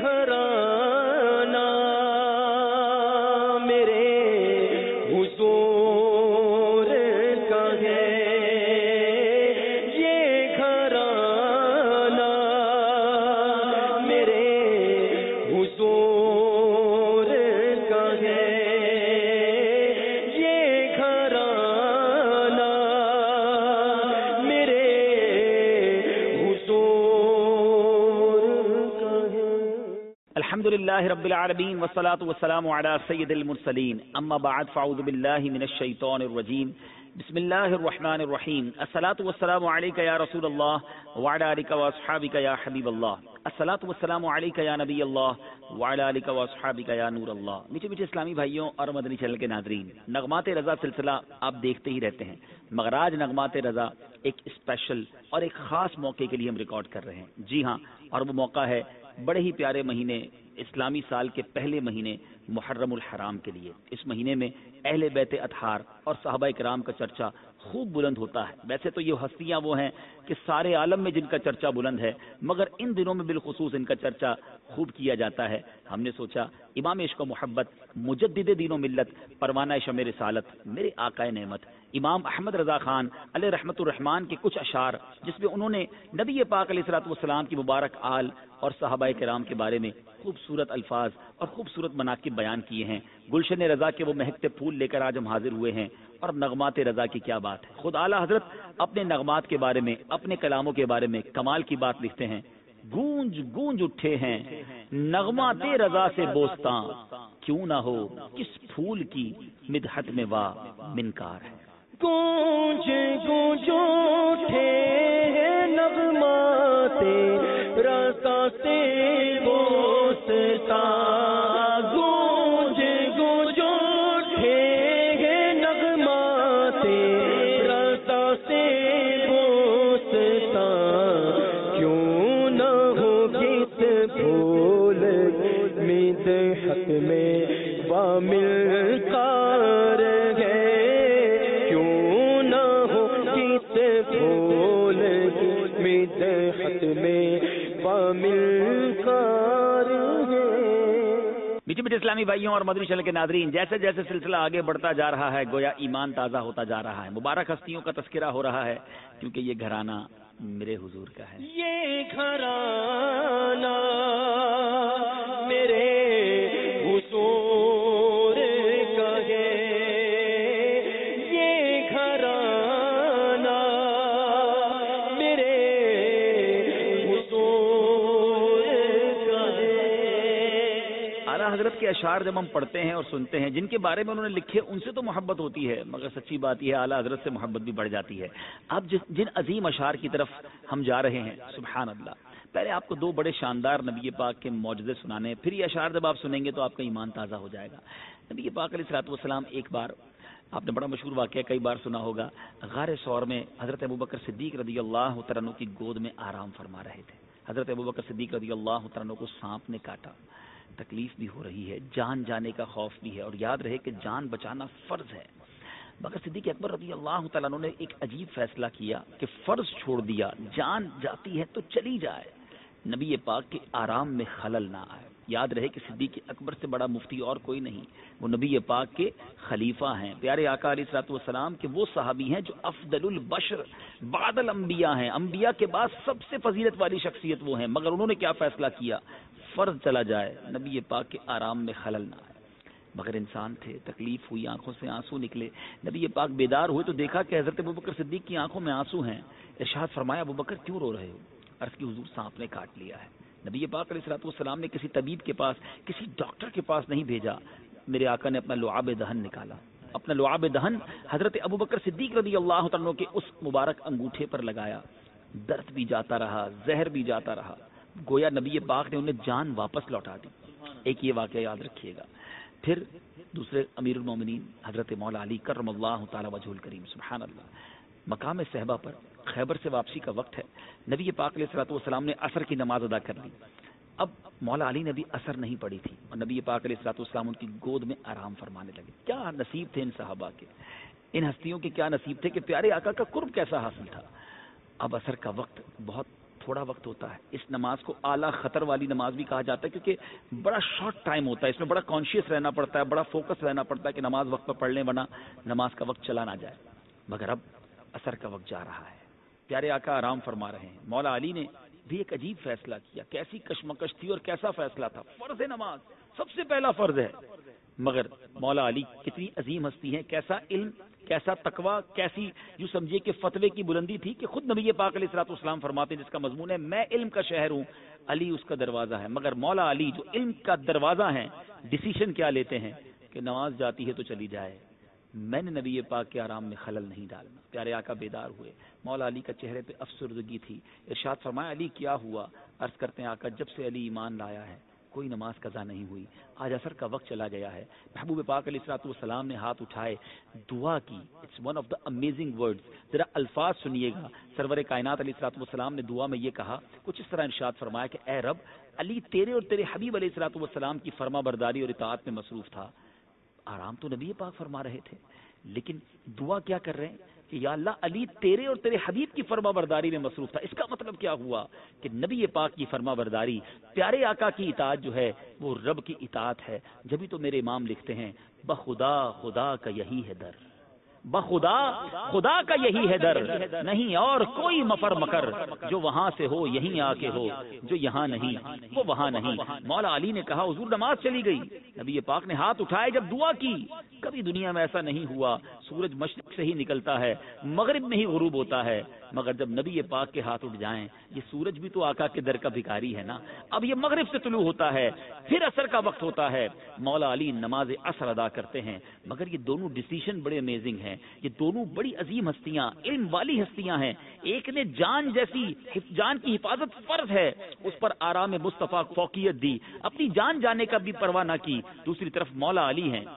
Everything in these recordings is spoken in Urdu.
گھرانہ میرے حضور کا ہے، یہ گھرانہ میرے حضور کا ہے، یہ گھرانہ میرے حضور کا ہے۔ الحمدللہ رب العالمین والصلاة والسلام علی سید المرسلین، اما بعد فاعوذ باللہ من الشیطان الرجیم، بسم اللہ الرحمن الرحیم، الصلاة والسلام علیک یا رسول اللہ وعلی آلک واصحابک یا حبیب اللہ، الصلاة والسلام علیک یا نبی اللہ وعلی آلک واصحابک یا نور اللہ۔ میٹھے میٹھے اسلامی بھائیوں اور مدنی چینل کے ناظرین، نغمات رضا سلسلہ آپ دیکھتے ہی رہتے ہیں، مگر آج نغمات رضا ایک اسپیشل اور ایک خاص موقع کے لیے ہم ریکارڈ کر رہے ہیں۔ جی ہاں، اور وہ موقع ہے بڑے ہی پیارے مہینے، اسلامی سال کے پہلے مہینے محرم الحرام کے لیے۔ اس مہینے میں اہل بیت اطہار اور صحابہ کرام کا چرچا خوب بلند ہوتا ہے۔ ویسے تو یہ ہستیاں وہ ہیں کہ سارے عالم میں جن کا چرچا بلند ہے، مگر ان دنوں میں بالخصوص ان کا چرچا خوب کیا جاتا ہے۔ ہم نے سوچا امام عشق و محبت، مجدد دین و ملت، پروانہ شمع رسالت، میرے آقا نعمت امام احمد رضا خان علیہ رحمت الرحمان کے کچھ اشعار، جس میں انہوں نے نبی پاک علیہ الصلوۃ والسلام کی مبارک آل اور صحابہ کرام کے بارے میں خوبصورت الفاظ اور خوبصورت مناقب بیان کیے ہیں۔ گلشن رضا کے وہ مہکتے پھول لے کر آج ہم حاضر ہوئے ہیں، اور نغمات رضا کی کیا بات ہے۔ خود اعلیٰ حضرت اپنے نغمات کے بارے میں، اپنے کلاموں کے بارے میں کمال کی بات لکھتے ہیں، گونج گونج اٹھے ہیں نغمات رضا سے بوستاں، کیوں نہ ہو کس پھول کی مدحت میں واہ منکار ہے۔ گونج گونج اٹھے ہیں نغمات رضا سے بوستاں، گونج گونج اٹھے ہیں نغمات رضا سے بوستاں، کیوں نہ ہو کس پھول مدحت میں واملکار ہے، کیوں نہ ہو کس پھول مدحت میں واملکار ہے۔ میٹھے میٹھے اسلامی بھائیوں اور مدنی چینل کے ناظرین، جیسے جیسے سلسلہ آگے بڑھتا جا رہا ہے، گویا ایمان تازہ ہوتا جا رہا ہے، مبارک ہستیوں کا تذکرہ ہو رہا ہے، کیونکہ یہ گھرانہ میرے حضور کا ہے۔ یہ گھرانہ میرے حضور کا ہے، یہ گھرانہ میرے حضور کا ہے۔ اعلیٰ حضرت کے اشعار جب ہم پڑھتے ہیں اور سنتے ہیں، جن کے بارے میں انہوں نے لکھے، ان سے تو محبت ہوتی ہے، مگر سچی بات یہ ہے اعلیٰ حضرت سے محبت بھی بڑھ جاتی ہے۔ اب جن عظیم اشعار کی طرف ہم جا رہے ہیں، سبحان اللہ، پہلے آپ کو دو بڑے شاندار نبی پاک کے معجزے سنانے ہیں، پھر یہ اشعار جب آپ سنیں گے تو آپ کا ایمان تازہ ہو جائے گا۔ نبی پاک علیہ الصلوۃ والسلام ایک بار، آپ نے بڑا مشہور واقعہ کئی بار سنا ہوگا، غار ثور میں حضرت ابوبکر صدیق رضی اللہ تعالیٰ عنہ کی گود میں آرام فرما رہے تھے۔ حضرت ابوبکر صدیق رضی اللہ تعالیٰ عنہ کو سانپ نے کاٹا، تکلیف بھی ہو رہی ہے، جان جانے کا خوف بھی ہے، اور یاد رہے کہ جان بچانا فرض ہے، مگر صدیق اکبر رضی اللہ تعالیٰ عنہ نے ایک عجیب فیصلہ کیا کہ فرض چھوڑ دیا، جان جاتی ہے تو چلی جائے، نبی پاک کے آرام میں خلل نہ آئے۔ یاد رہے کہ صدیق اکبر سے بڑا مفتی اور کوئی نہیں، وہ نبی پاک کے خلیفہ ہیں، پیارے آقا علیہ الصلوۃ والسلام کے وہ صحابی ہیں جو افضل البشر بعد الانبیاء ہیں، انبیاء کے بعد سب سے فضیلت والی شخصیت وہ ہیں، مگر انہوں نے کیا فیصلہ کیا؟ فرض چلا جائے، نبی پاک کے آرام میں خلل نہ آئے، مگر انسان تھے، تکلیف ہوئی، آنکھوں سے آنسو نکلے، نبی پاک بیدار ہوئے تو دیکھا کہ حضرت ابوبکر صدیق کی آنکھوں میں آنسو ہیں، ارشاد فرمایا ابوبکر کیوں رو رہے ہو؟ عرض کی حضور سانپ نے کاٹ لیا ہے۔ نبی پاک علیہ الصلوۃ والسلام نے کسی طبیب کے پاس، کسی ڈاکٹر کے پاس نہیں بھیجا، میرے آقا نے اپنا لعاب دہن نکالا، اپنا لعاب دہن حضرت ابوبکر صدیق رضی اللہ تعالیٰ عنہ کے اس مبارک انگوٹھے پر لگایا، درد بھی جاتا رہا، زہر بھی جاتا رہا، گویا نبی پاک نے انہیں جان واپس لوٹا دی۔ ایک یہ واقعہ یاد رکھیے گا۔ پھر دوسرے امیر المومنین حضرت مولا علی کرم اللہ تعالی وجہ الکریم، سبحان اللہ، مقام صحبہ پر خیبر سے واپسی کا وقت ہے، نبی پاک علیہ الصلوۃ والسلام نے عصر کی نماز ادا کر لی، اب مولا علی نے بھی عصر نہیں پڑھی تھی، اور نبی پاک علیہ الصلوۃ والسلام ان کی گود میں آرام فرمانے لگے۔ کیا نصیب تھے ان صحابہ کے، ان ہستیوں کے کیا نصیب تھے کہ پیارے آقا کا قرب کیسا حاصل تھا۔ اب عصر کا وقت بہت تھوڑا وقت ہوتا ہے. اس نماز کو اعلیٰ خطر والی نماز بھی کہا جاتا ہے کیونکہ بڑا شارٹ ٹائم ہوتا ہے, اس میں بڑا کانشیس رہنا پڑتا ہے, بڑا فوکس رہنا پڑتا ہے کہ نماز وقت پر پڑھ لیں ورنہ نماز کا وقت چلا نہ جائے. مگر اب عصر کا وقت جا رہا ہے, پیارے آقا آرام فرما رہے ہیں. مولا علی نے بھی ایک عجیب فیصلہ کیا. کیسی کشمکش تھی اور کیسا فیصلہ تھا. فرض نماز سب سے پہلا فرض ہے, مگر مولا علی کتنی عظیم ہستی ہیں, کیسا علم, کیسا تقوی, کیسی یوں سمجھیے کہ فتوے کی بلندی تھی کہ خود نبی پاک علیہ الصلوۃ والسلام فرماتے ہیں جس کا مضمون ہے میں علم کا شہر ہوں, علی اس کا دروازہ ہے. مگر مولا علی جو علم کا دروازہ ہیں, ڈیسیشن کیا لیتے ہیں کہ نماز جاتی ہے تو چلی جائے, میں نے نبی پاک کے آرام میں خلل نہیں ڈالنا. پیارے آقا بیدار ہوئے, مولا علی کا چہرے پہ افسردگی تھی. ارشاد فرمایا علی کیا ہوا؟ عرض کرتے ہیں آقا جب سے علی ایمان لایا ہے کوئی نماز قضا نہیں ہوئی, آج عصر کا وقت چلا گیا ہے. محبوب پاک علیہ الصلوۃ والسلام نے ہاتھ اٹھائے, دعا کی. It's one of the amazing words, ذرا الفاظ سنیے گا. سرور کائنات علیہ الصلوۃ والسلام نے دعا میں یہ کہا, کچھ اس طرح ارشاد فرمایا کہ اے رب, علی تیرے اور تیرے حبیب علیہ الصلوۃ والسلام کی فرما برداری اور اطاعت میں مصروف تھا. آرام تو نبی پاک فرما رہے تھے, لیکن دعا کیا کر رہے ہیں کہ یا اللہ علی تیرے اور تیرے حبیب کی فرما برداری میں مصروف تھا. اس کا مطلب کیا ہوا کہ نبی پاک کی فرما برداری, پیارے آقا کی اطاعت جو ہے وہ رب کی اطاعت ہے. جبھی تو میرے امام لکھتے ہیں بخدا خدا کا یہی ہے در, بخدا خدا کا یہی ہے در, نہیں اور کوئی مفر مکر, جو وہاں سے ہو یہیں آ کے ہو, جو یہاں نہیں وہ وہاں نہیں. مولا علی نے کہا حضور نماز چلی گئی. نبی پاک نے ہاتھ اٹھائے, جب دعا کی. کبھی دنیا میں ایسا نہیں ہوا, سورج مشرق سے ہی نکلتا ہے مغرب میں ہی غروب ہوتا ہے, مگر جب نبی پاک کے ہاتھ اٹھ جائیں, یہ سورج بھی تو آقا کے در کا بھکاری ہے نا. اب یہ مغرب سے طلوع ہوتا ہے, پھر عصر کا وقت ہوتا ہے, مولا علی نماز عصر ادا کرتے ہیں. مگر یہ دونوں ڈیسیشن بڑے امیزنگ ہیں. یہ دونوں بڑی عظیم ہستیاں, علم والی ہستیاں ہیں. ایک نے جان جیسی جان کی حفاظت فرض ہے, اس پر آرام مصطفیٰ فوقیت دی, اپنی جان جانے کا بھی پرواہ نہ کی. دوسری طرف مولا علی ہیں.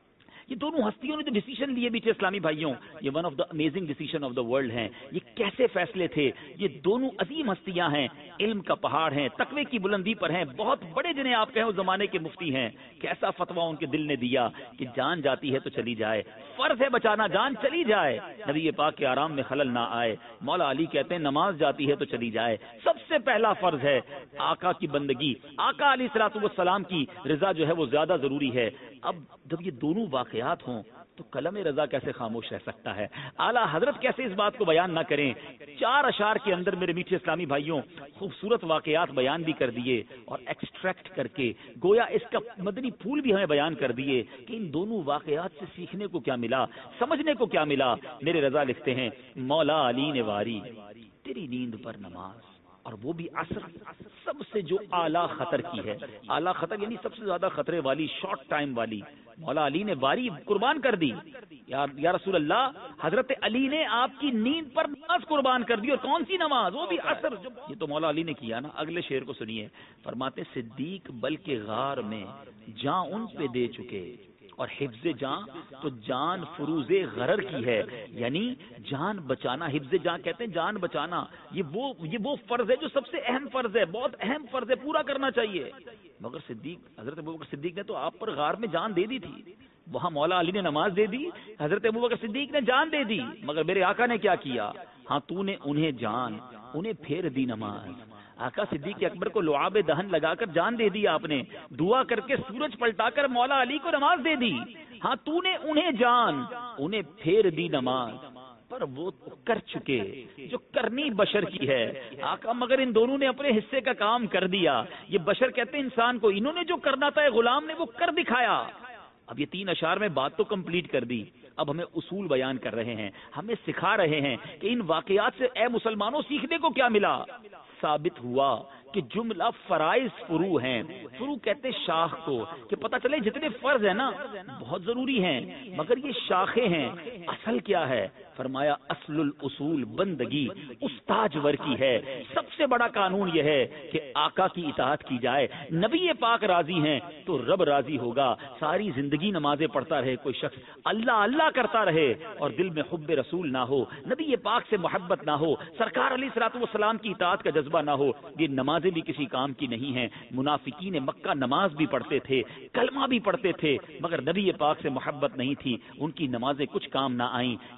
یہ دونوں ہستیوں نے جو ڈیسیشن لیے بیچے اسلامی بھائیوں, یہ one of the amazing decision of the world ہیں. یہ کیسے فیصلے تھے؟ یہ دونوں عظیم ہستیاں ہیں, علم کا پہاڑ ہیں, تقوی کی بلندی پر ہیں, بہت بڑے جنہیں آپ کہیں اس زمانے کے مفتی ہیں. کیسا فتویٰ ان کے دل نے دیا کہ جان جاتی ہے تو چلی جائے, فرض ہے بچانا, جان چلی جائے, نبی پاک کے آرام میں خلل نہ آئے. مولا علی کہتے ہیں نماز جاتی ہے تو چلی جائے, سب سے پہلا فرض ہے آقا کی بندگی, آقا علیہ الصلوۃ والسلام کی رضا جو ہے وہ زیادہ ضروری ہے. اب جب یہ دونوں واقعات ہوں تو قلم رضا کیسے خاموش رہ سکتا ہے؟ اعلیٰ حضرت کیسے اس بات کو بیان نہ کریں؟ 4 اشعار کے اندر میرے میٹھے اسلامی بھائیوں خوبصورت واقعات بیان بھی کر دیے, اور ایکسٹریکٹ کر کے گویا اس کا مدنی پھول بھی ہمیں بیان کر دیے کہ ان دونوں واقعات سے سیکھنے کو کیا ملا, سمجھنے کو کیا ملا. میرے رضا لکھتے ہیں مولا علی نے واری تیری نیند پر نماز, اور وہ بھی عصر, سب سے جو اعلیٰ خطر کی ہے. اعلیٰ خطر یعنی سب سے زیادہ خطرے والی, شارٹ ٹائم والی. مولا علی نے واری قربان کر دی. یا رسول اللہ, حضرت علی نے آپ کی نیند پر نماز قربان کر دی, اور کون سی نماز؟ وہ بھی عصر. یہ تو مولا علی نے کیا نا. اگلے شعر کو سنیے, فرماتے صدیق بلکہ غار میں جان ان پہ دے چکے, اور حفظ جان تو جان فروز غرر کی ہے, یعنی جان بچانا. حفظ جان کہتے ہیں جان بچانا, یہ وہ فرض ہے جو سب سے اہم فرض ہے, بہت اہم فرض ہے, پورا کرنا چاہیے. مگر حضرت ابوبکر صدیق نے تو آپ پر غار میں جان دے دی تھی, وہاں مولا علی نے نماز دے دی, حضرت ابوبکر صدیق نے جان دے دی. مگر میرے آقا نے کیا کیا؟ ہاں تو نے انہیں جان, انہیں پھیر دی نماز. آقا صدیق اکبر کو لعاب دہن لگا کر جان دے دی آپ نے, دعا کر کے سورج پلٹا کر مولا علی کو نماز دے دی. ہاں تو نے انہیں جان, انہیں پھیر دی نماز, پر وہ کر چکے جو کرنی بشر کی ہے. آقا مگر ان دونوں نے اپنے حصے کا کام کر دیا. یہ بشر کہتے ہیں انسان کو, انہوں نے جو کرنا تھا غلام نے وہ کر دکھایا. اب یہ 3 اشعار میں بات تو کمپلیٹ کر دی, اب ہمیں اصول بیان کر رہے ہیں, ہمیں سکھا رہے ہیں کہ ان واقعات سے اے مسلمانوں سیکھنے کو کیا ملا. ثابت ہوا کہ جملہ فرائض فرو ہیں. فرو کہتے شاخ کو, کہ پتہ چلے جتنے فرض ہیں نا بہت ضروری ہیں, مگر یہ شاخیں ہیں. اصل کیا ہے؟ فرمایا اصل الاصول بندگی استاج ور کی ہے. سب سے بڑا قانون یہ ہے کہ آقا کی اطاعت کی جائے. نبی پاک راضی ہیں تو رب راضی ہوگا. ساری زندگی نمازیں پڑھتا رہے کوئی شخص, اللہ اللہ کرتا رہے, اور دل میں حب رسول نہ ہو, نبی پاک سے محبت نہ ہو, سرکار علیہ الصلوۃ والسلام کی اطاعت کا جذبہ نہ ہو, یہ نمازیں بھی کسی کام کی نہیں ہیں. منافقین مکہ نماز بھی پڑھتے تھے, کلمہ بھی پڑھتے تھے, مگر نبی پاک سے محبت نہیں تھی, ان کی نمازیں کچھ کام نہ آئیں. یہ 4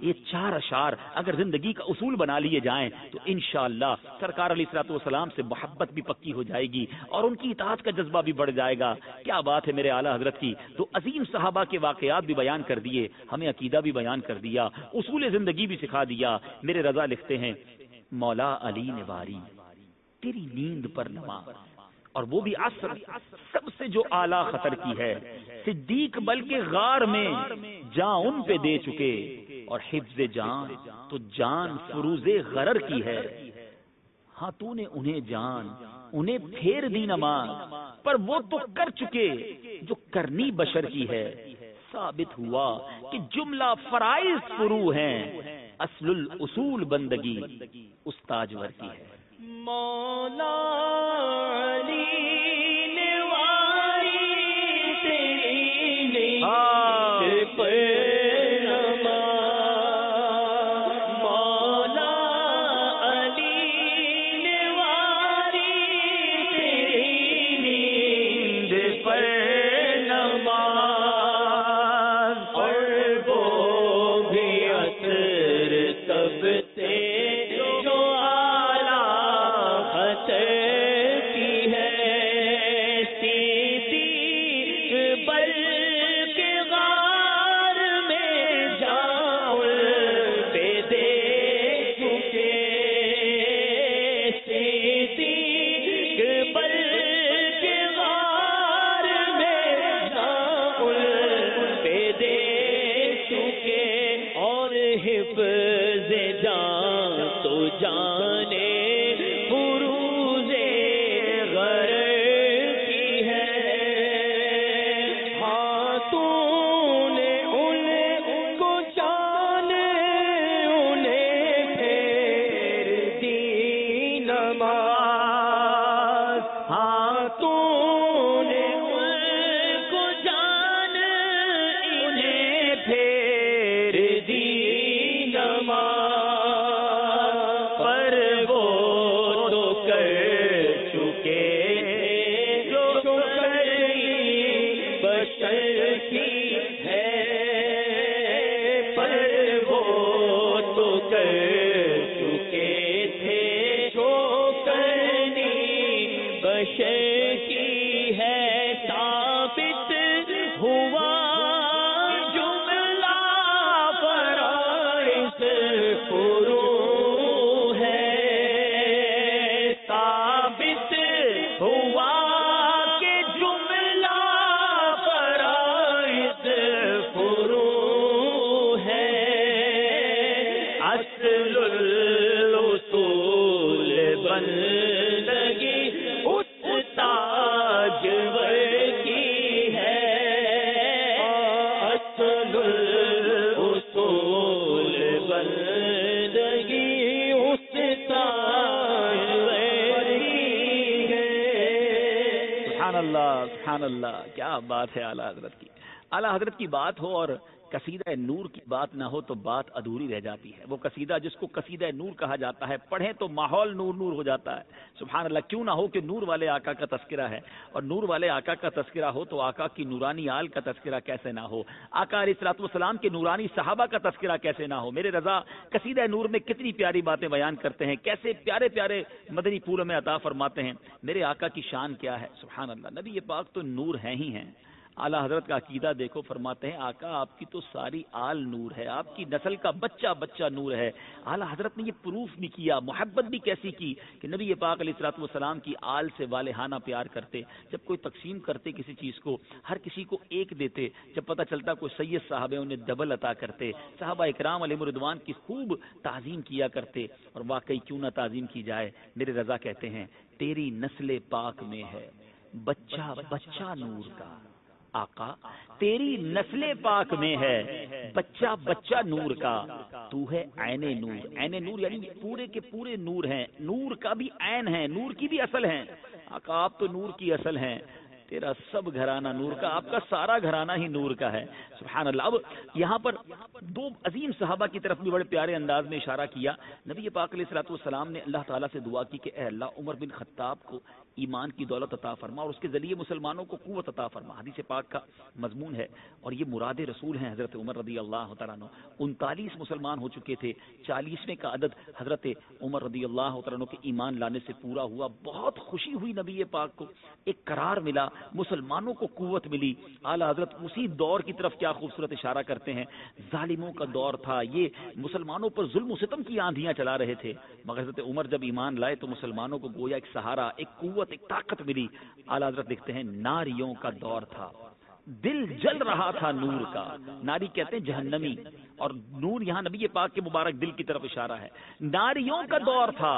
چار اشعار اگر زندگی کا اصول بنا لیے جائیں تو انشاءاللہ سرکار علیہ الصلوۃ والسلام سے محبت بھی پکی ہو جائے گی اور ان کی اطاعت کا جذبہ بھی بڑھ جائے گا. کیا بات ہے میرے اعلیٰ حضرت کی. تو عظیم صحابہ کے واقعات بھی بیان کر دیے, ہمیں عقیدہ بھی بیان کر دیا, اصول زندگی بھی سکھا دیا. میرے رضا لکھتے ہیں مولا علی نے واری تیری نیند پر نماز, اور وہ بھی عصر سب سے جو اعلیٰ خطر کی ہے. صدیق بلکہ غار میں جان ان پہ دے چکے, اور حفظ جان تو جان فروز غرر کی ہے. ہاں تو نے انہیں جان انہیں پھیر دی نماز, پر وہ تو کر چکے جو کرنی بشر کی ہے. ثابت ہوا کہ جملہ فرائض فرو ہیں, اصل الاصول بندگی اس تاجور کی ہے. مولا علی نے واری تیری نیند پر سبحان اللہ, کیا بات ہے اعلیٰ حضرت کی. اعلیٰ حضرت کی بات ہو اور قصیدہ نور کی بات نہ ہو تو بات ادھوری رہ جاتی ہے. وہ قصیدہ جس کو قصیدہ نور کہا جاتا ہے, پڑھیں تو ماحول نور نور ہو جاتا ہے. سبحان اللہ, کیوں نہ ہو کہ نور والے آقا کا تذکرہ ہے, اور نور والے آقا کا تذکرہ ہو تو آقا کی نورانی آل کا تذکرہ کیسے نہ ہو, آقا علیہ الصلوۃ والسلام کے نورانی صحابہ کا تذکرہ کیسے نہ ہو. میرے رضا قصیدہ نور میں کتنی پیاری باتیں بیان کرتے ہیں, کیسے پیارے پیارے مدنی پھول میں عطا فرماتے ہیں. میرے آقا کی شان کیا ہے, سبحان اللہ. نبی پاک تو نور ہیں ہی ہیں. اعلیٰ حضرت کا عقیدہ دیکھو, فرماتے ہیں آقا آپ کی تو ساری آل نور ہے, آپ کی نسل کا بچہ بچہ نور ہے. اعلیٰ حضرت نے یہ پروف بھی کیا, محبت بھی کیسی کی کہ نبی پاک علیہ الصلوۃ والسلام کی آل سے والہانہ پیار کرتے. جب کوئی تقسیم کرتے کسی چیز کو, ہر کسی کو ایک دیتے, جب پتہ چلتا کوئی سید صاحب ہے انہیں ڈبل عطا کرتے. صحابہ اکرام علیہ رضوان کی خوب تعظیم کیا کرتے, اور واقعی کیوں نہ تعظیم کی جائے. میرے رضا کہتے ہیں تیری نسل پاک میں ہے بچہ بچہ نور کا. آقا تیری نسل پاک میں ہے بچہ بچہ نور کا. تو ہے عین نور. عین نور یعنی پورے کے پورے نور ہیں, نور کا بھی عین ہے, نور کی بھی اصل ہیں. آقا آپ تو نور کی اصل ہیں, تیرا سب گھرانہ نور کا, آپ کا سارا گھرانہ ہی نور کا ہے. سبحان اللہ. اب یہاں پر دو عظیم صحابہ کی طرف بھی بڑے پیارے انداز میں اشارہ کیا. نبی پاک علیہ الصلوۃ والسلام نے اللہ تعالیٰ سے دعا کی کہ اے اللہ عمر بن خطاب کو ایمان کی دولت عطا فرما اور اس کے ذریعے مسلمانوں کو قوت عطا فرما. حدیث پاک کا مضمون ہے اور یہ مراد رسول ہیں حضرت عمر رضی اللہ تعالیٰ عنہ. 39 مسلمان ہو چکے تھے, 40ویں کا عدد حضرت عمر رضی اللہ تعالیٰ عنہ کے ایمان لانے سے پورا ہوا. بہت خوشی ہوئی نبی پاک کو, ایک قرار ملا, مسلمانوں کو قوت ملی. اعلیٰ حضرت اسی دور کی طرف کیا خوبصورت اشارہ کرتے ہیں. ظالموں کا دور تھا, یہ مسلمانوں پر ظلم و ستم کی آندھیاں چلا رہے تھے, مگر حضرت عمر جب ایمان لائے تو مسلمانوں کو گویا ایک سہارا, ایک قوت, ایک طاقت ملی. اعلیٰ حضرت لکھتے ہیں ناریوں کا دور تھا, دل جل رہا تھا نور کا. ناری کہتے ہیں جہنمی, اور نور یہاں نبی پاک کے مبارک دل کی طرف اشارہ ہے. ناریوں کا دور تھا,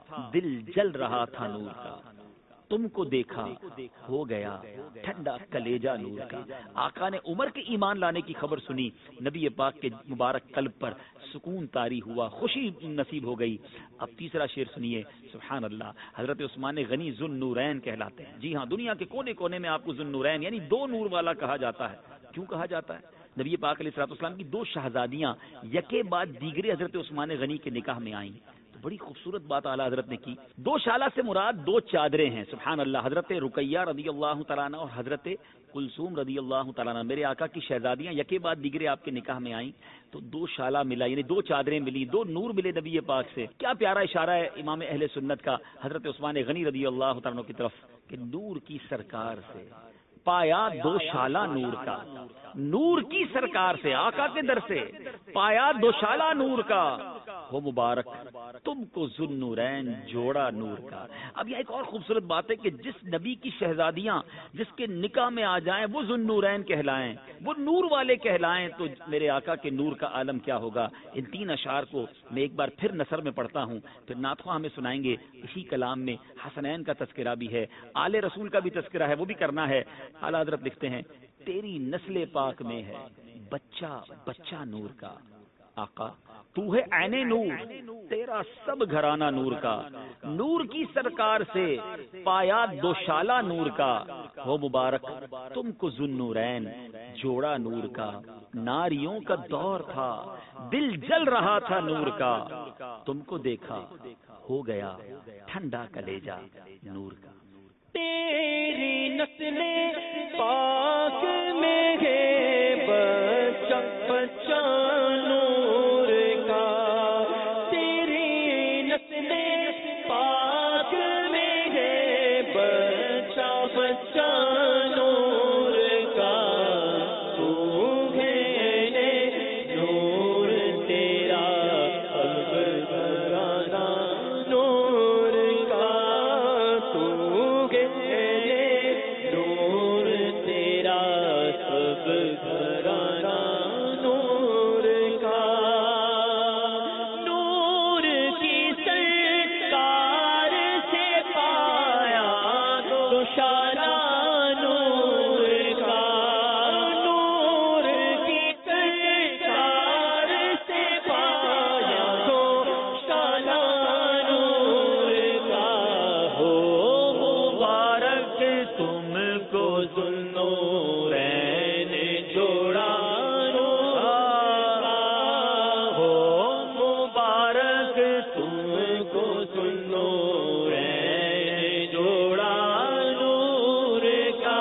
دل جل رہا تھا نور کا. تم کو دیکھا ہو گیا ٹھنڈا کلیجہ نور کا. آقا نے عمر کے ایمان لانے کی خبر سنی, نبی پاک کے مبارک قلب پر سکون طاری ہوا, خوشی نصیب ہو گئی. اب تیسرا شعر سنیے, سبحان اللہ. حضرت عثمان غنی ذو النورین کہلاتے ہیں. جی ہاں, دنیا کے کونے کونے میں آپ کو ذو النورین یعنی دو نور والا کہا جاتا ہے. کیوں کہا جاتا ہے؟ نبی پاک علیہ الصلوۃ والسلام کی دو شہزادیاں یکے بعد دیگرے حضرت عثمان غنی کے نکاح میں آئیں. بڑی خوبصورت بات اعلیٰ حضرت نے کی. دو شالہ سے مراد دو چادریں ہیں, سبحان اللہ. حضرت رقیہ رضی اللہ تعالیٰ عنہ اور حضرت کلثوم رضی اللہ تعالیٰ عنہ, میرے آقا کی شہزادیاں یکے بعد دیگرے آپ کے نکاح میں آئیں تو دو شالہ ملا, یعنی دو چادریں ملی, دو نور ملے نبی پاک سے. کیا پیارا اشارہ ہے امام اہل سنت کا حضرت عثمان غنی رضی اللہ تعالیٰ عنہ کی طرف کہ نور کی سرکار سے پایا دو شالہ نور کا. نور کی سرکار سے, آقا کے در سے پایا دو شالہ نور کا. ہو مبارک تم کو ذو النورین جوڑا نور کا. اب یہ ایک اور خوبصورت بات ہے کہ جس نبی کی شہزادیاں جس کے نکاح میں آ جائیں وہ ذو النورین کہلائیں, وہ نور والے کہلائیں, تو میرے آقا کے نور کا عالم کیا ہوگا. ان تین اشعار کو میں ایک بار پھر نثر میں پڑھتا ہوں, پھر نعت خواہ ہمیں سنائیں گے. اسی کلام میں حسنین کا تذکرہ بھی ہے, آل رسول کا بھی تذکرہ ہے, وہ بھی کرنا ہے. اعلیٰ حضرت لکھتے ہیں تیری نسل پاک میں ہے بچہ بچہ نور کا. آقا تو ہے عین نور, تیرا سب گھرانہ نور کا. نور کی سرکار سے پایا دو شالہ نور کا. ہو مبارک تم کو ذو النورین جوڑا نور کا. ناریوں کا دور تھا, دل جل رہا تھا نور کا. تم کو دیکھا ہو گیا ٹھنڈا کلیجہ نور کا. تیری نسل پاک میں ہے بچہ بچہ نور کا. تیری نسل پاک میں ہے بچہ بچہ نور کا. تو ہے نور تیرا اب گھرانہ نور کا. تو نور تیرا سب گھرانہ نور کا. نور کی سرکار سے پایا دو شالہ نور کا. نور کی سرکار سے پایا دو شالہ نور کا. ہو مبارک تم کو ذو النورین جوڑا نور کا. ہو مبارک تم کو ذو النورین جوڑا نور کا.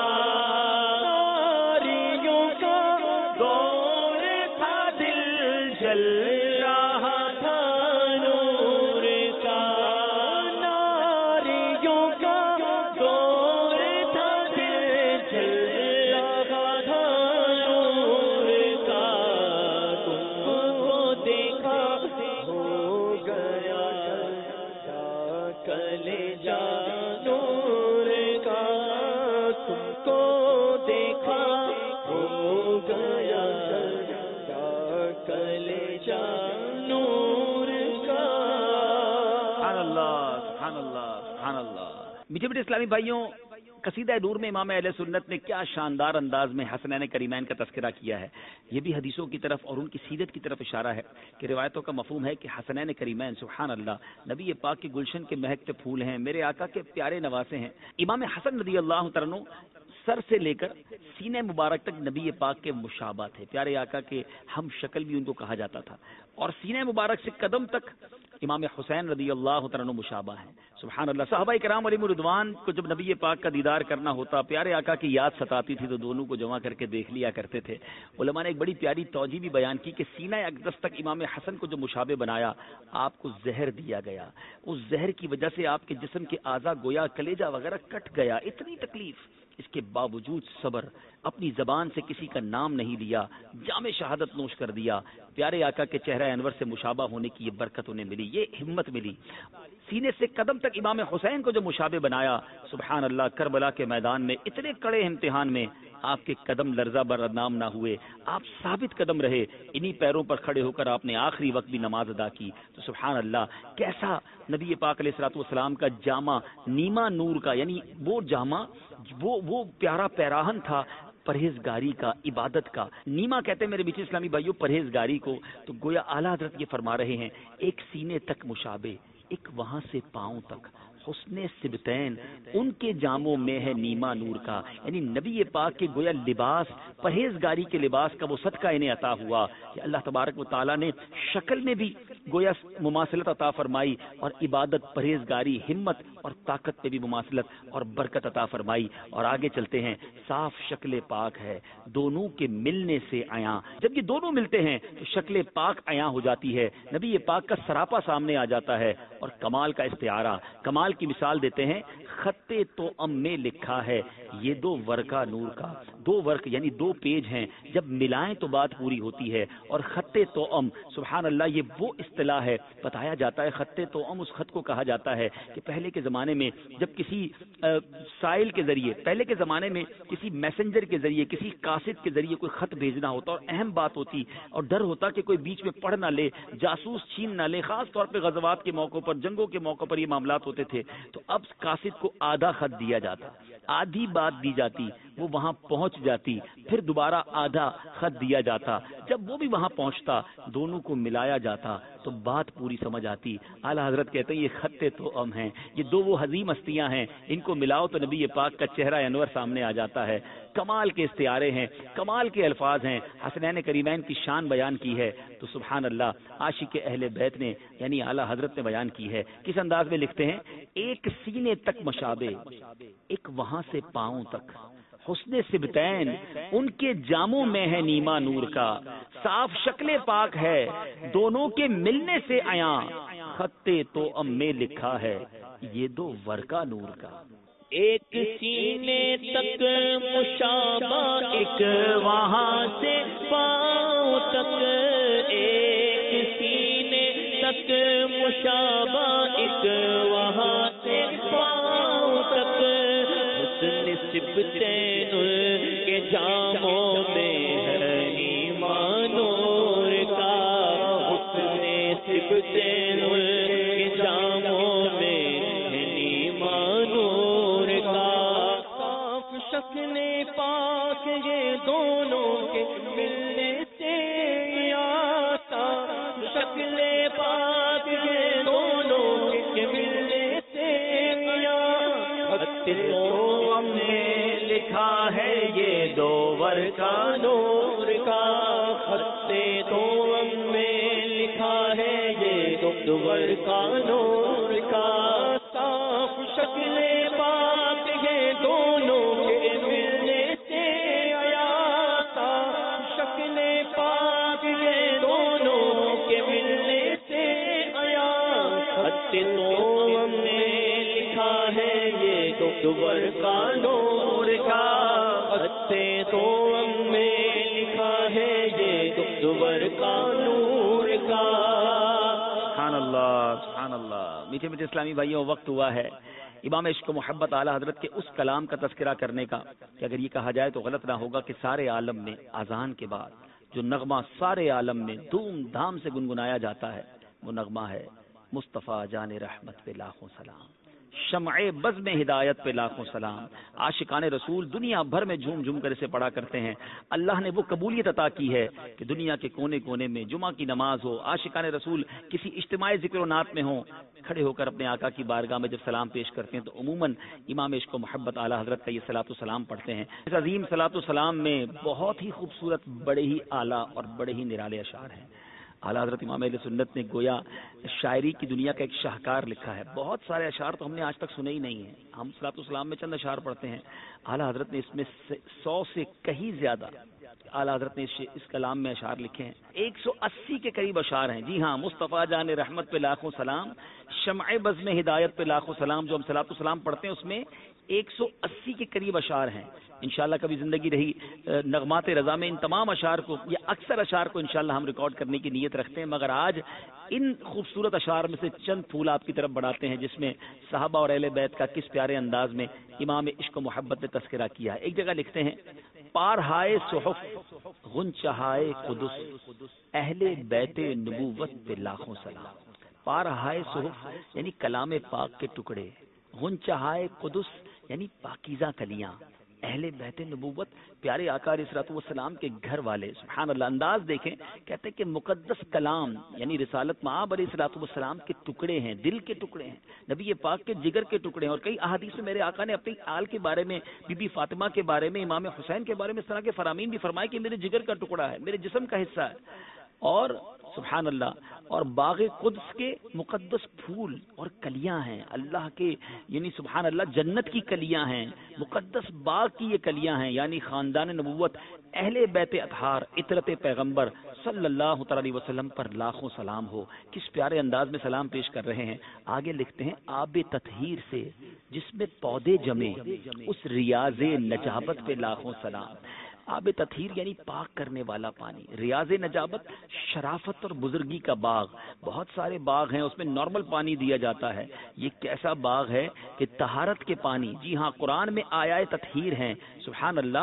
ناریوں کا دور تھا, دل جل رہا تھا نور کا. ناریوں کا دور تھا, دل جل رہا تھا نور کا. تم کو دیکھا ہو گیا کلیجہ نور کا. تم کو دیکھا ہو گیا کلیجہ نور کا. سبحان اللہ, سبحان اللہ, سبحان اللہ. میٹھے میٹھے اسلامی بھائیوں, قصیدہ نور میں امام اہل سنت نے کیا شاندار انداز میں حسنین کریمین کا تذکرہ کیا ہے. یہ بھی حدیثوں کی طرف اور ان کی سیرت کی طرف اشارہ ہے کہ روایتوں کا مفہوم ہے کہ حسنین کریمین سبحان اللہ نبی پاک کے گلشن کے مہکتے پھول ہیں, میرے آقا کے پیارے نواسے ہیں. امام حسن رضی اللہ تعالیٰ عنہ سر سے لے کر سینے مبارک تک نبی پاک کے مشابہ تھے. پیارے آقا کے ہم شکل بھی ان کو کہا جاتا تھا, اور سینے مبارک سے قدم تک امام حسین رضی اللہ تعالیٰ عنہ مشابہ ہیں. سبحان اللہ. صحابہ کرام علیہم رضوان کو جب نبی پاک کا دیدار کرنا ہوتا، پیارے آقا کی یاد ستاتی تھی تو دونوں کو جمع کر کے دیکھ لیا کرتے تھے. علماء نے ایک بڑی پیاری توجیہ بھی بیان کی کہ سینہ اقدس تک امام حسن کو جو مشابہ بنایا، آپ کو زہر دیا گیا، اس زہر کی وجہ سے آپ کے جسم کے اعضاء گویا کلیجہ وغیرہ کٹ گیا. اتنی تکلیف، اس کے باوجود صبر، اپنی زبان سے کسی کا نام نہیں لیا، جام شہادت نوش کر دیا. پیارے آقا کے چہرہ انور سے مشابہ ہونے کی یہ برکت انہیں ملی، یہ ہمت ملی. سینے سے قدم تک امام حسین کو جو مشابہ بنایا، سبحان اللہ. کربلا کے میدان میں اتنے کڑے امتحان میں آپ کے قدم لرزہ بدنام نہ ہوئے، آپ ثابت قدم رہے. انہی پیروں پر کھڑے ہو کر آپ نے آخری وقت بھی نماز ادا کی. تو سبحان اللہ، کیسا نبی پاک علیہ الصلوۃ والسلام کا جامہ نیما نور کا، یعنی وہ جامہ، وہ پیارا پیراہن تھا پرہیزگاری کا، عبادت کا. نیما کہتے ہیں میرے بیچ اسلامی بھائیوں پرہیزگاری کو. تو گویا اعلیٰ حضرت یہ فرما رہے ہیں، ایک سینے تک مشابہ، ایک وہاں سے پاؤں تک، حسن سبتین ان کے جاموں میں ہے نیما نور کا. یعنی نبی پاک کے گویا لباس، پرہیزگاری کے لباس کا وہ صدقہ انہیں عطا ہوا کہ اللہ تبارک و تعالیٰ نے شکل میں بھی گویا مماثلت عطا فرمائی، اور عبادت، پرہیزگاری، ہمت اور طاقت پہ بھی مماثلت اور برکت عطا فرمائی. اور آگے چلتے ہیں، صاف شکل پاک ہے، دونوں کے ملنے سے عیاں. جب یہ دونوں ملتے ہیں تو شکل پاک عیاں ہو جاتی ہے، نبی پاک کا سراپا سامنے آ جاتا ہے. اور کمال کا استعارہ، کمال کی مثال دیتے ہیں، خطے توأم میں لکھا ہے یہ دو ورقہ نور کا. دو ورق یعنی دو پیج ہیں، جب ملائیں تو بات پوری ہوتی ہے. اور خطے توأم، سبحان اللہ، یہ وہ اصطلاح ہے. بتایا جاتا ہے خطے توأم اس خط کو کہا جاتا ہے کہ پہلے کے زمانے میں جب کسی سائل کے ذریعے، پہلے کے زمانے میں کسی میسنجر کے ذریعے، کسی قاصد کے ذریعے کوئی خط بھیجنا ہوتا اور اہم بات ہوتی اور ڈر ہوتا کہ کوئی بیچ میں پڑھ نہ لے، جاسوس چھین نہ لے. خاص طور پہ غزوات کے موقع پر، جنگوں کے موقع پر یہ معاملات ہوتے تھے. تو اب قاصد کو آدھا خط دیا جاتا، آدھی بات دی جاتی، وہ وہاں پہنچ جاتی، پھر دوبارہ آدھا خط دیا جاتا. جب وہ بھی وہاں پہنچتا، دونوں کو ملایا جاتا تو بات پوری سمجھ آتی. اعلیٰ حضرت کہتے ہیں یہ خطے توأم ہیں، یہ دو وہ عظیم ہستیاں ہیں، ان کو ملاؤ تو نبی پاک کا چہرہ انور سامنے آ جاتا ہے. کمال کے استعارے ہیں، کمال کے الفاظ ہیں. حسنین کریمین کی شان بیان کی ہے تو سبحان اللہ، عاشق اہل بیت نے یعنی اعلیٰ حضرت نے بیان کی ہے. کس انداز میں لکھتے ہیں، ایک سینے تک مشابہ، ایک وہاں سے پاؤں تک، حسن سبتین ان کے جاموں میں ہے نیما نور کا. صاف شکل پاک ہے، دونوں کے ملنے سے عیاں، خطے توأم میں لکھا ہے یہ دو ورقہ نور کا. ایک سینے تک مشابہ، ایک وہاں سے پاؤں تک. ایک سینے تک مشابہ، ایک وہاں سے پاؤں تک. حسن سبتین کے جاموں میں ہے نیما نور کا. حسن سبتین کے جاموں میں ہے نیما نور کا. صاف شکل پاک یہ دونوں کے ملنے سے آتا. شکل پاک یہ دونوں کے ملنے سے توأم میں لکھا ہے یہ دو ورقہ نور کا. خطے توأم میں لکھا ہے یہ دو ورقہ نور کا. صاف شکل پاک یہ دونوں کے ملنے سے آیا. صاف شکل پاک یہ دونوں کے ملنے سے آیا. خطے توأم میں لکھا ہے یہ دو ورقہ نور کا. خطے توأم میں لکھا ہے یہ دو ورقہ نور کا. سبحان اللہ، سبحان اللہ. میٹھے میٹھے اسلامی بھائیوں، وقت ہوا ہے امام عشق و محبت اعلیٰ حضرت کے اس کلام کا تذکرہ کرنے کا کہ اگر یہ کہا جائے تو غلط نہ ہوگا کہ سارے عالم میں اذان کے بعد جو نغمہ سارے عالم میں دھوم دھام سے گنگنایا جاتا ہے، وہ نغمہ ہے مصطفیٰ جان رحمت پہ لاکھوں سلام، شمع بزم ہدایت پہ لاکھوں سلام. عاشقان رسول دنیا بھر میں جھوم جھوم کر اسے پڑھا کرتے ہیں. اللہ نے وہ قبولیت عطا کی ہے کہ دنیا کے کونے کونے میں جمعہ کی نماز ہو، عاشقان رسول کسی اجتماعی ذکر و نعت میں ہوں، کھڑے ہو کر اپنے آقا کی بارگاہ میں جب سلام پیش کرتے ہیں تو عموماً امام عشق و محبت اعلیٰ حضرت کا یہ صلاۃ و سلام پڑھتے ہیں. اس عظیم صلاۃ و سلام میں بہت ہی خوبصورت، بڑے ہی اعلیٰ اور بڑے ہی نرالے اشعار ہیں. اعلیٰ حضرت امام اہل سنت نے گویا شاعری کی دنیا کا ایک شاہکار لکھا ہے. بہت سارے اشعار تو ہم نے آج تک سنے ہی نہیں ہیں. ہم صلاۃ والسلام میں چند اشعار پڑھتے ہیں. اعلیٰ حضرت نے اس میں 100 سے کہیں زیادہ اعلیٰ حضرت نے اس کلام میں اشعار لکھے ہیں. 180 کے قریب اشعار ہیں. جی ہاں، مصطفیٰ جان رحمت پہ لاکھوں سلام، شمع بزم ہدایت پہ لاکھوں سلام، جو ہم صلاۃ والسلام پڑھتے ہیں اس میں 180 کے قریب اشعار ہیں. انشاءاللہ کبھی زندگی رہی نغمات رضا میں ان تمام اشعار کو یا اکثر اشعار کو انشاءاللہ ہم ریکارڈ کرنے کی نیت رکھتے ہیں، مگر آج ان خوبصورت اشعار میں سے چند پھول آپ کی طرف بڑھاتے ہیں جس میں صحابہ اور اہل بیت کا کس پیارے انداز میں امام عشق و محبت نے تذکرہ کیا ہے. ایک جگہ لکھتے ہیں، پارہائے صحف غنچہائے قدس اہل بیت نبوت پہ لاکھوں سلام. پارہائے صحف یعنی کلام پاک کے ٹکڑے، غنچہائے قدس یعنی پاکیزہ کلیاں، اہل بیت نبوت پیارے آقا علیہ الصلوۃ والسلام کے گھر والے. سبحان اللہ، انداز دیکھیں. کہتے ہیں کہ مقدس کلام یعنی رسالت مآب علیہ الصلوۃ والسلام کے ٹکڑے ہیں، دل کے ٹکڑے ہیں، نبی پاک کے جگر کے ٹکڑے ہیں. اور کئی احادیث میں میرے آقا نے اپنی آل کے بارے میں، بی بی فاطمہ کے بارے میں، امام حسین کے بارے میں اس طرح کے فرامین بھی فرمائے کہ میرے جگر کا ٹکڑا ہے، میرے جسم کا حصہ ہے. اور سبحان اللہ، اور باغ قدس کے مقدس پھول اور کلیاں ہیں اللہ کے، یعنی سبحان اللہ جنت کی کلیاں ہیں، مقدس باغ کی یہ کلیاں ہیں، یعنی خاندان نبوت اہل بیت اطہار عطرت پیغمبر صلی اللہ تعالی علیہ وسلم پر لاکھوں سلام ہو. کس پیارے انداز میں سلام پیش کر رہے ہیں. آگے لکھتے ہیں، آب تطہیر سے جس میں پودے جمے اس ریاض نجابت پہ لاکھوں سلام. آب تطہیر یعنی پاک کرنے والا پانی، ریاض نجابت شرافت اور بزرگی کا باغ. بہت سارے باغ ہیں اس میں نارمل پانی دیا جاتا ہے، یہ کیسا باغ ہے کہ طہارت کے پانی. جی ہاں، قرآن میں آیات تطہیر ہیں. سبحان اللہ،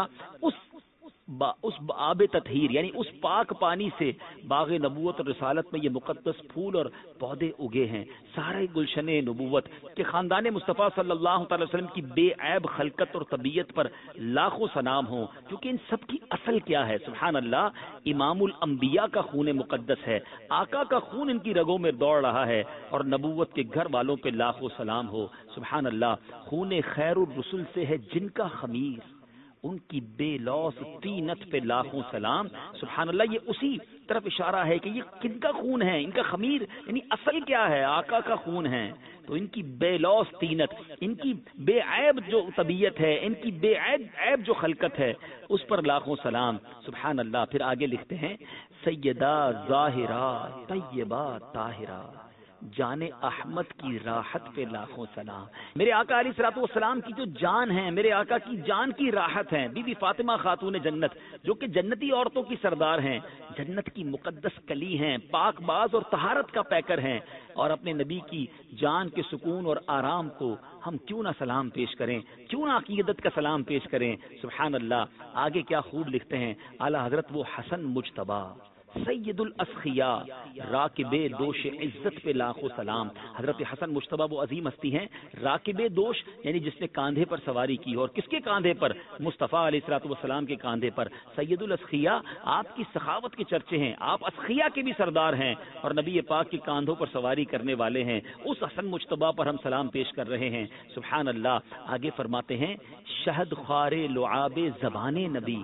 اس آب تطہیر یعنی اس پاک پانی سے باغ نبوت اور رسالت میں یہ مقدس پھول اور پودے اگے ہیں. سارے گلشن نبوت کے خاندان مصطفیٰ صلی اللہ تعالی وسلم کی بے عیب خلقت اور طبیعت پر لاکھوں سلام ہوں، کیونکہ ان سب کی اصل کیا ہے. سبحان اللہ، امام الانبیاء کا خون مقدس ہے، آقا کا خون ان کی رگوں میں دوڑ رہا ہے، اور نبوت کے گھر والوں پہ لاکھوں سلام ہو. سبحان اللہ، خون خیر الرسل سے ہے جن کا خمیر، ان کی بے لوث طینت پہ لاکھوں سلام. سبحان اللہ، یہ اسی طرف اشارہ ہے کہ یہ کن کا خون ہے، ان کا خمیر یعنی اصل کیا ہے، آقا کا خون ہے. تو ان کی بے لوث طینت، ان کی بے عیب جو طبیعت ہے، ان کی بے عیب جو خلقت ہے، اس پر لاکھوں سلام. سبحان اللہ. پھر آگے لکھتے ہیں، سیدہ ظاہرہ طیبہ طاہرہ جان احمد کی راحت پہ لاکھوں سلام. میرے آقا علیہ الصلوۃ والسلام کی جو جان ہے، میرے آقا کی جان کی راحت ہے، بی بی فاطمہ خاتون جنت جو کہ جنتی عورتوں کی سردار ہیں، جنت کی مقدس کلی ہیں، پاک باز اور طہارت کا پیکر ہیں. اور اپنے نبی کی جان کے سکون اور آرام کو ہم کیوں نہ سلام پیش کریں، کیوں نہ عقیدت کا سلام پیش کریں. سبحان اللہ. آگے کیا خوب لکھتے ہیں اعلیٰ حضرت، وہ حسن مجتبیٰ سید الاسخیاء راکب دوش عزت پہ لاکھوں سلام. حضرت حسن مجتبیٰ وہ عظیم ہستی ہیں، راکب دوش یعنی جس نے کاندھے پر سواری کی، اور کس کے کاندھے پر؟ مصطفیٰ علیہ الصلوۃ والسلام کے کاندھے پر. سید الاسخیاء، آپ کی سخاوت کے چرچے ہیں، آپ اسخیاء کے بھی سردار ہیں اور نبی پاک کے کاندھوں پر سواری کرنے والے ہیں. اس حسن مجتبیٰ پر ہم سلام پیش کر رہے ہیں. سبحان اللہ. آگے فرماتے ہیں، شہد خوار لعاب زبان نبی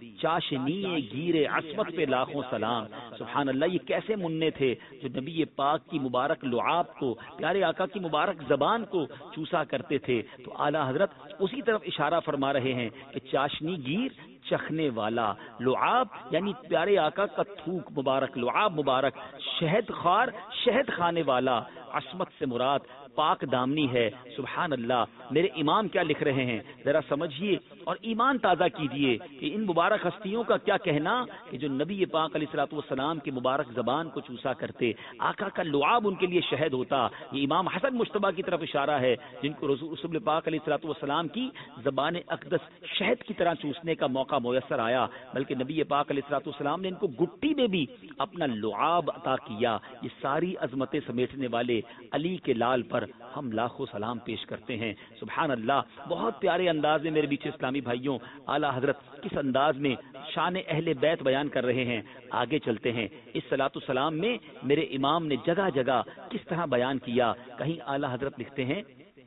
چاشنی گیر عصمت پہ لاکھوں سلام. سبحان اللہ. یہ کیسے منع تھے جو نبی پاک کی مبارک لعاب کو، پیارے آقا کی مبارک زبان کو چوسا کرتے تھے. تو اعلیٰ حضرت اسی طرف اشارہ فرما رہے ہیں کہ چاشنی گیر چکھنے والا، لعاب یعنی پیارے آقا کا تھوک مبارک، لعاب مبارک، شہد خوار شہد کھانے والا، عصمت سے مراد پاک دامنی ہے. سبحان اللہ. میرے امام کیا لکھ رہے ہیں ذرا سمجھیے اور ایمان تازہ کیجیے کہ ان مبارک ہستیوں کا کیا کہنا کہ جو نبی پاک علیہ الصلوۃ والسلام کی مبارک زبان کو چوسا کرتے، آقا کا لعاب ان کے لیے شہد ہوتا. یہ امام حسن مجتبیٰ کی طرف اشارہ ہے جن کو رسول پاک علیہ الصلوۃ والسلام کی زبان اقدس شہد کی طرح چوسنے کا موقع میسر آیا، بلکہ نبی پاک علیہ الصلوۃ والسلام نے ان کو گٹی میں بھی اپنا لعاب عطا کیا. یہ ساری عظمتیں سمیٹنے والے علی کے لال پر ہم لاکھوں سلام پیش کرتے ہیں. سبحان اللہ. بہت پیارے انداز میں میرے بیچ اسلامی بھائیوں اعلیٰ حضرت کس انداز میں شان اہل بیت بیان کر رہے ہیں. آگے چلتے ہیں. اس صلاۃ السلام میں میرے امام نے جگہ جگہ کس طرح بیان کیا. کہیں اعلیٰ حضرت لکھتے ہیں،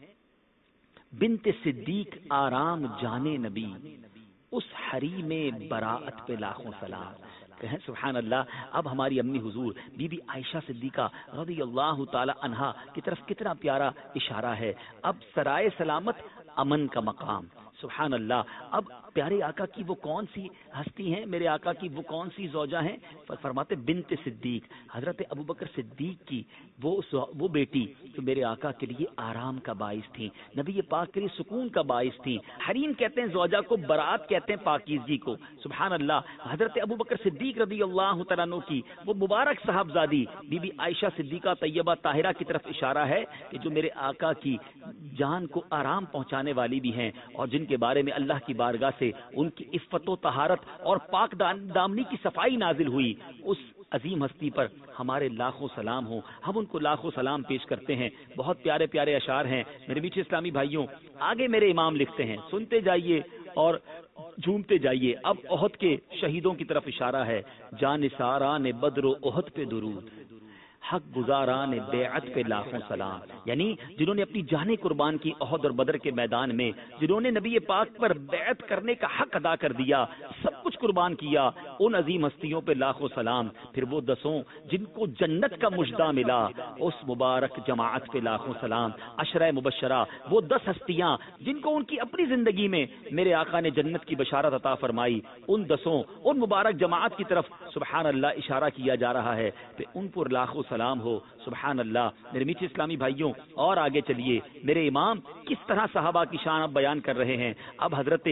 بنت صدیق آرام جانے نبی اس حریم براعت پہ لاکھوں سلام. کہیں سبحان اللہ. اب ہماری امی حضور بی بی عائشہ صدیقہ رضی اللہ تعالی عنہا کی طرف کتنا پیارا اشارہ ہے. اب سرائے سلامت امن کا مقام. سبحان اللہ. اب پیارے آقا کی وہ کون سی ہستی ہیں, میرے آقا کی وہ کون سی زوجہ ہیں؟ فرماتے بنت صدیق, حضرت ابوبکر صدیق کی وہ بیٹی جو میرے آقا کے لیے آرام کا باعث تھی, نبی پاک کے لیے سکون کا باعث تھی. حریم کہتے ہیں زوجہ کو, برات کہتے ہیں پاکیزگی کو. سبحان اللہ. حضرت ابوبکر صدیق رضی اللہ تعالیٰ عنہ کی وہ مبارک صاحبزادی بی بی عائشہ صدیقہ طیبہ طاہرہ کی طرف اشارہ ہے کہ جو میرے آقا کی جان کو آرام پہنچانے والی بھی ہیں, اور جن کے بارے میں اللہ کی بارگاہ سے ان کی عفت و طہارت اور پاک دامنی کی صفائی نازل ہوئی. اس عظیم ہستی پر ہمارے لاکھوں سلام ہوں. ہم ان کو لاکھوں سلام پیش کرتے ہیں. بہت پیارے پیارے اشعار ہیں میرے میٹھے اسلامی بھائیوں. آگے میرے امام لکھتے ہیں, سنتے جائیے اور جھومتے جائیے. اب احد کے شہیدوں کی طرف اشارہ ہے. جانثاران بدر و احد پہ درود, حق گزاران بیعت پہ لاکھوں سلام. یعنی جنہوں نے اپنی جانیں قربان کی احد اور بدر کے میدان میں, جنہوں نے نبی پاک پر بیعت کرنے کا حق ادا کر دیا, سب کچھ قربان کیا, ان عظیم ہستیوں پہ لاکھوں سلام. پھر وہ 10 جن کو جنت کا مژدہ ملا, اس مبارک جماعت پہ لاکھوں سلام. عشرہ مبشرہ, وہ 10 ہستیاں جن کو ان کی اپنی زندگی میں میرے آقا نے جنت کی بشارت عطا فرمائی, ان 10 ان مبارک جماعت کی طرف سبحان اللہ اشارہ کیا جا رہا ہے. پھر ان پر لاکھوں سلام ہو. سبحان اللہ. میرے میٹھے اسلامی بھائیوں, اور آگے چلیے. میرے امام کس طرح صحابہ کی شان اب بیان کر رہے ہیں. اب حضرت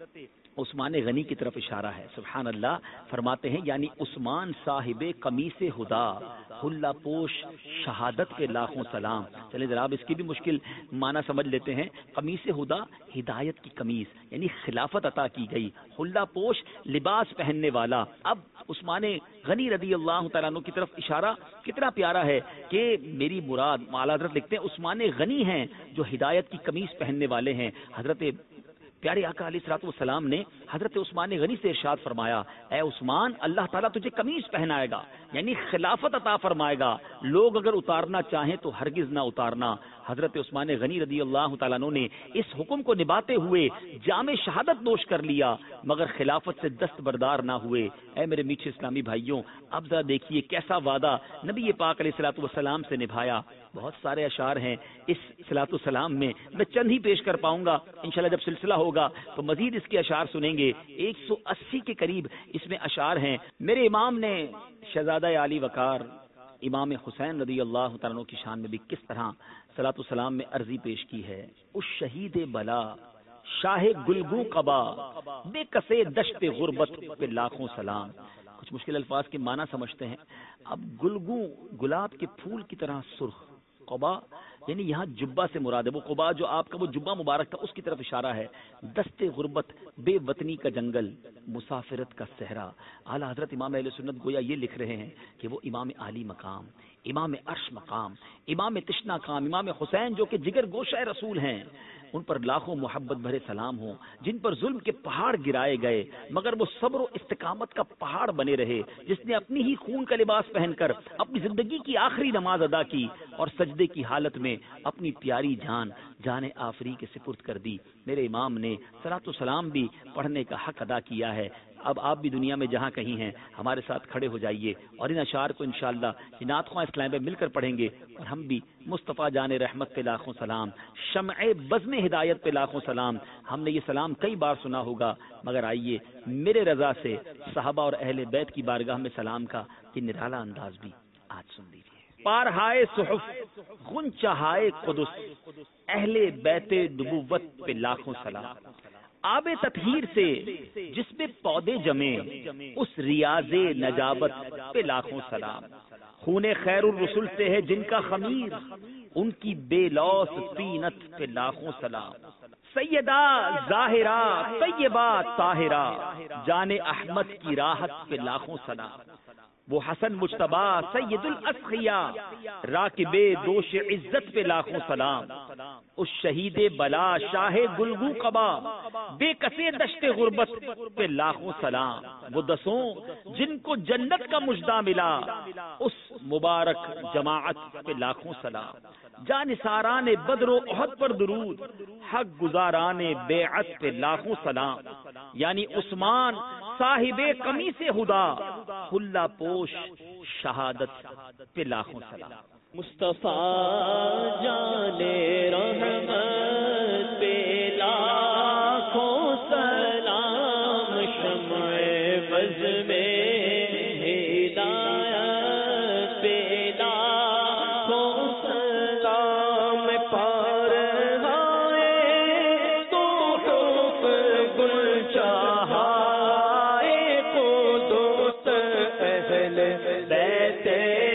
عثمان غنی کی طرف اشارہ ہے. سبحان اللہ. فرماتے ہیں یعنی عثمان صاحب قمیص ہدا, حلہ پوش شہادت پہ لاکھوں سلام. چلیں ذرا اس کی بھی مشکل معنی سمجھ لیتے ہیں. قمیص ہدا ہدایت کی قمیص, یعنی خلافت عطا کی گئی. حلہ پوش لباس پہننے والا. اب عثمان غنی رضی اللہ تعالیٰ عنہ کی طرف اشارہ کتنا پیارا ہے کہ میری مراد, اعلیٰ حضرت لکھتے ہیں عثمان غنی ہیں جو ہدایت کی قمیص پہننے والے ہیں. حضرت پیارے آقا علیہ الصلوۃ والسلام نے حضرت عثمان غنی سے ارشاد فرمایا, اے عثمان اللہ تعالیٰ تجھے قمیص پہنائے گا, یعنی خلافت عطا فرمائے گا. لوگ اگر اتارنا چاہیں تو ہرگز نہ اتارنا. حضرت عثمان غنی رضی اللہ تعالیٰ عنہ نے اس حکم کو نبھاتے ہوئے جام شہادت نوش کر لیا, مگر خلافت سے دستبردار نہ ہوئے. اے میرے میٹھے اسلامی بھائیوں, اب ذرا دیکھیے کیسا وعدہ نبی پاک علیہ الصلوۃ والسلام سے نبھایا. بہت سارے اشعار ہیں اس صلوۃ والسلام میں, میں چند ہی پیش کر پاؤں گا. انشاءاللہ جب سلسلہ ہوگا تو مزید اس کے اشعار سنیں گے. 180 کے قریب اس میں اشعار ہیں. میرے امام نے شہزادہ علی وقار امام حسین رضی اللہ تعالیٰ عنہ کی شان میں بھی کس طرح صلوۃ والسلام میں عرضی پیش کی ہے. اس شہید بلا شاہ گلگو قبا, بے کسے دشت غربت پہ لاکھوں سلام. کچھ مشکل الفاظ کے معنی سمجھتے ہیں. اب گلگو گلاب کے پھول کی طرح سرخ, قبا یعنی یہاں جبہ سے مراد ہے. وہ قبا جو آپ کا وہ جبہ مبارک تھا اس کی طرف اشارہ ہے. دست غربت, بے وطنی کا جنگل, مسافرت کا صحرا. اعلیٰ حضرت امام اہل سنت گویا یہ لکھ رہے ہیں کہ وہ امام عالی مقام, امام عرش مقام, امام تشنا کام, امام حسین جو کہ جگر گوشہ رسول ہیں, ان پر لاکھوں محبت بھرے سلام ہوں. جن پر ظلم کے پہاڑ گرائے گئے مگر وہ صبر و استقامت کا پہاڑ بنے رہے. جس نے اپنی ہی خون کا لباس پہن کر اپنی زندگی کی آخری نماز ادا کی اور سجدے کی حالت میں اپنی پیاری جان آفری کے سپرد کر دی. میرے امام نے صلاۃ و سلام بھی پڑھنے کا حق ادا کیا ہے. اب آپ بھی دنیا میں جہاں کہیں ہیں ہمارے ساتھ کھڑے ہو جائیے اور ان اشعار کو انشاءاللہ نعت خواں اسلام میں مل کر پڑھیں گے. اور ہم بھی مصطفیٰ جان رحمت پہ لاکھوں سلام, شمع بزم ہدایت پہ لاکھوں سلام. ہم نے یہ سلام کئی بار سنا ہوگا, مگر آئیے میرے رضا سے صحابہ اور اہل بیت کی بارگاہ میں سلام کا یہ نرالا انداز بھی آج سن لیجیے. پارہائے صحف غنچہائے قدس, اہل بیت نبوت پہ لاکھوں سلام. آب تطہیر سے جس میں پودے جمے, اس ریاض نجابت پہ لاکھوں سلام. خون خیر الرسل سے ہے جن کا خمیر, ان کی بے لوث طینت پہ لاکھوں سلام. سیدہ ظاہرہ طیبہ طاہرہ, جان احمد کی راحت پہ لاکھوں سلام. وہ حسن مجتبی سید الاسقیاء, راکب دوش عزت پہ لاکھوں سلام. اس شہید بلا شاہ گلگو قبا, بے کسے دشت غربت پہ لاکھوں سلام. وہ 10 جن کو جنت کا مژدہ ملا, اس مبارک جماعت پہ لاکھوں سلام. جانثاران بدر و احد پر درود, حق گزاران بیعت پہ لاکھوں سلام. یعنی عثمان صاحب قمیص ہدا, کھلا پوش شہادت پہ لاکھوں سلام. مصطفیٰ جانے رحمت پہ لاکھوں سلام، شمع بز میں ہدایت پہ لاکھوں سلام، پار آئے تو حب گل چاہائے قدس اہل بیت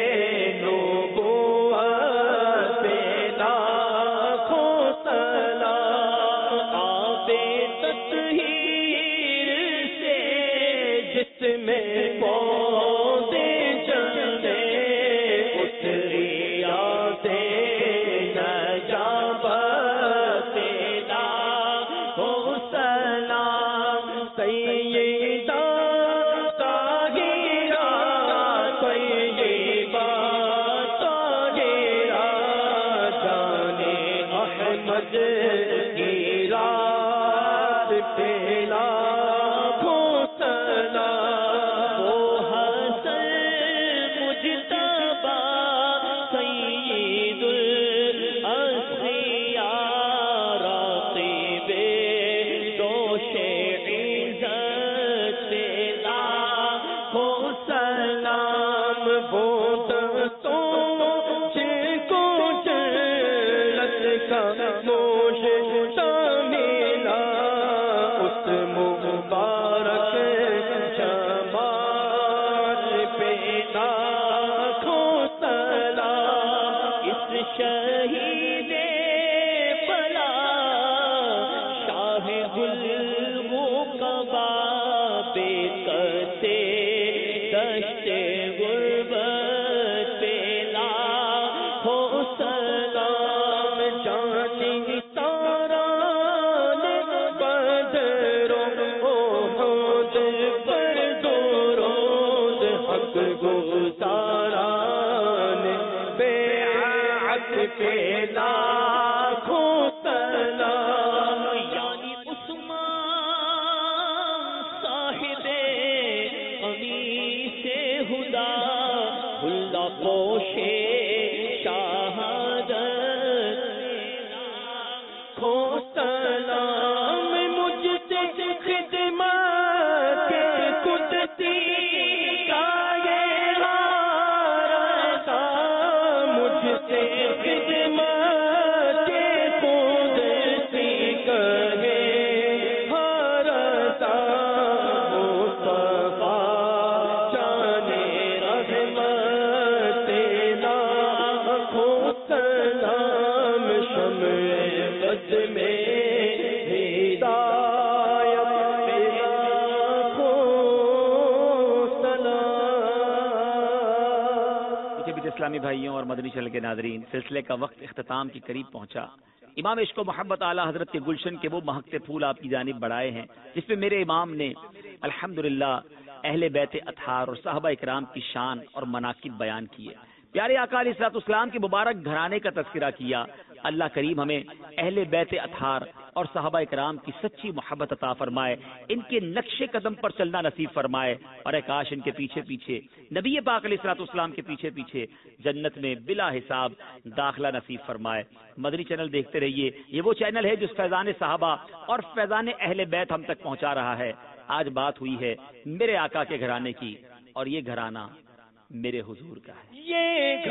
اسلامی بھائیوں اور مدنی چینل کے ناظرین، سلسلے کا وقت اختتام کے قریب پہنچا. امام عشق و محبت اعلیٰ حضرت کے گلشن کے وہ مہکتے پھول آپ کی جانب بڑھائے ہیں جس پہ میرے امام نے الحمدللہ اہل بیت اطہار اور صحابہ اکرام کی شان اور مناقب بیان کیے. پیارے آقا علیہ الصلوۃ والسلام کے مبارک گھرانے کا تذکرہ کیا. اللہ کریم ہمیں اہل بیت اطہار اور صحابہ اکرام کی سچی محبت عطا فرمائے، ان کے نقش قدم پر چلنا نصیب فرمائے، اور اے کاش ان کے پیچھے پیچھے نبی پاک علیہ الصلوۃ والسلام کے پیچھے پیچھے جنت میں بلا حساب داخلہ نصیب فرمائے. مدنی چینل دیکھتے رہیے، یہ وہ چینل ہے جو فیضان صحابہ اور فیضان اہل بیت ہم تک پہنچا رہا ہے. آج بات ہوئی ہے میرے آقا کے گھرانے کی، اور یہ گھرانہ میرے حضور کا ہے. یہ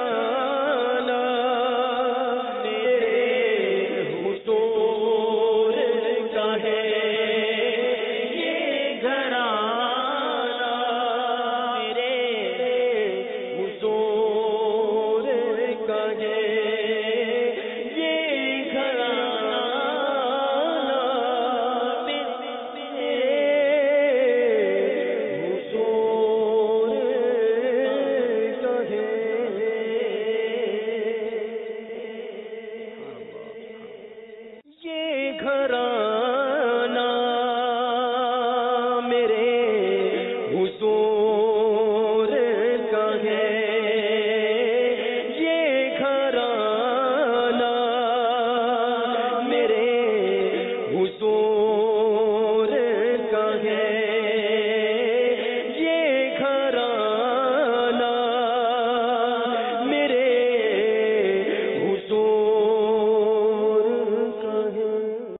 گھرانہ گھرانا